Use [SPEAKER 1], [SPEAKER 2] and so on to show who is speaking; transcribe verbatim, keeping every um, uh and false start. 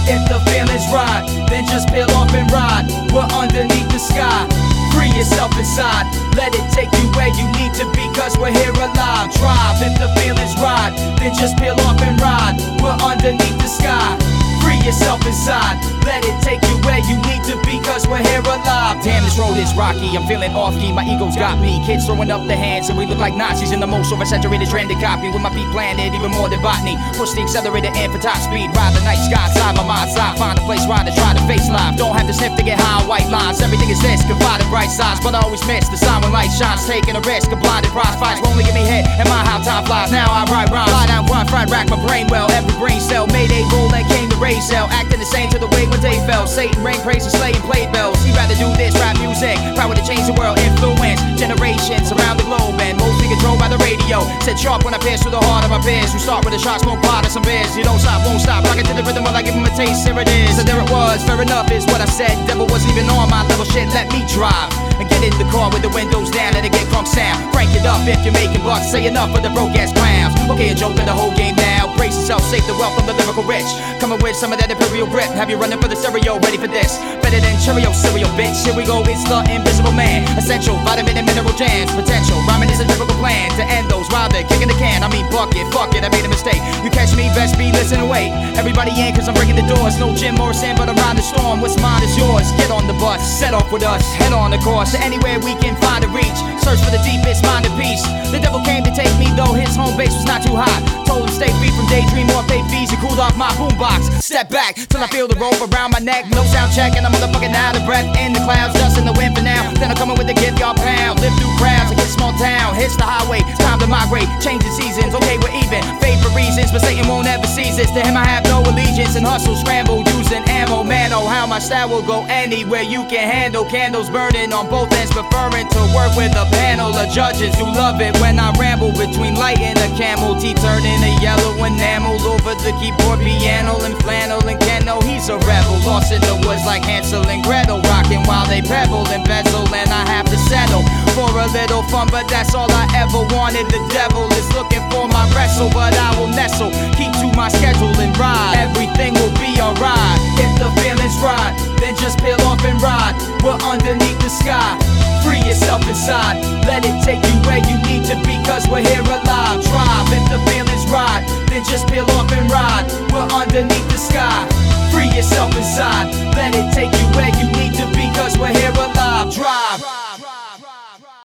[SPEAKER 1] If the feeling's right, then just peel off and ride. We're underneath the sky. Free yourself inside. Let it take you where you need to be, cause we're here alive. Drive if the feeling's right, then just peel off and ride. We're underneath the sky. Free yourself inside. Let it take you where you need to be, cause we're here alive. Damn, this road is rocky, I'm feeling off-key, my ego's got me. Kids throwing up their hands and we look like Nazis in the most oversaturated trended copy. With my feet planted even more than botany. Push the accelerator in for top speed. Ride the night sky side my mind's eye. Find a place right to try to face life. Don't have to sniff to get high on white lines. Everything is this, confide in bright sides, but I always miss the sign when light shines. Taking a risk, a blinded prize fights will only get me hit, and my how time flies. Now I write rhymes, lie down, grind, fried, rack my brain well. Every brain cell made a goal and came to raise hell. Acting the same to the way when day fell. Satan rain crazy, slaying played bells. He'd rather do this rap music, power to change the world, influence generations around the globe, and mostly controlled by the radio. Said sharp when I pierce through the heart of my peers. We start with a shot, smoke pot and some beers. You don't stop, won't stop, rock it to the rhythm while I give him a taste. Here it is, so there it was, fair enough is what I said. Devil wasn't even on my level, shit, let me drive. And get in the car with the windows down, let it get crunk sound. Crank it up if you're making bucks, say enough for the broke ass clowns. Okay, a joke of the whole game now. Brace yourself, save the wealth from the lyrical rich. Coming with some of that imperial grip. Have you running for the stereo, ready for this? Better than Cheerio cereal, bitch. Here we go, it's the invisible man. Essential, vitamin and mineral jams. Potential, rhyming is a typical plan. To end those while they're kicking the can. I mean, bucket, fuck it, I made a mistake. You catch me, best be, listen, wait. Everybody in, cause I'm breaking the doors. No Jim Morrison, but around the storm. What's mine is yours. Get on the bus, set off with us. Head on the course to anywhere we can find a reach. Search for the deepest mind of peace. The devil came to take me, though his home base was not too hot. Told him stay free from daydream or pay fees. He cooled off my boombox. Step back till I feel the rope around my neck. No sound check and I'm motherfucking out of breath. In the clouds, dust in the wind for now. Then I'm coming with the gift, y'all pound. Live through crowds, I get small town. Hits the highway, time to migrate. Changing seasons, okay, we're even. Fade for reasons, but Satan won't ever seize this. To him I have no allegiance and hustle, scramble, using ammo. Man, oh how my style will go anywhere you can handle. Candles burning on both ends, preferring to work with a panel of judges who love it when I ramble between light and a camel. Teeth turning a yellow enamel over the keyboard, piano and flannel and cano. He's a rebel, lost in the woods like Hansel and Gretel, rocking while they pebble and bezel, and I have to settle for a little fun, but that's all I ever wanted. The devil is looking for my wrestle, but I will nestle, keep to my schedule and ride. Everything will be alright. If the feeling's right, then just peel off and ride. We're underneath the sky. Free yourself inside. Let it take you where you need to be, cause we're here alive. Drive if the feeling's right, then just peel off and ride. We're underneath the sky. Free yourself inside. Let it take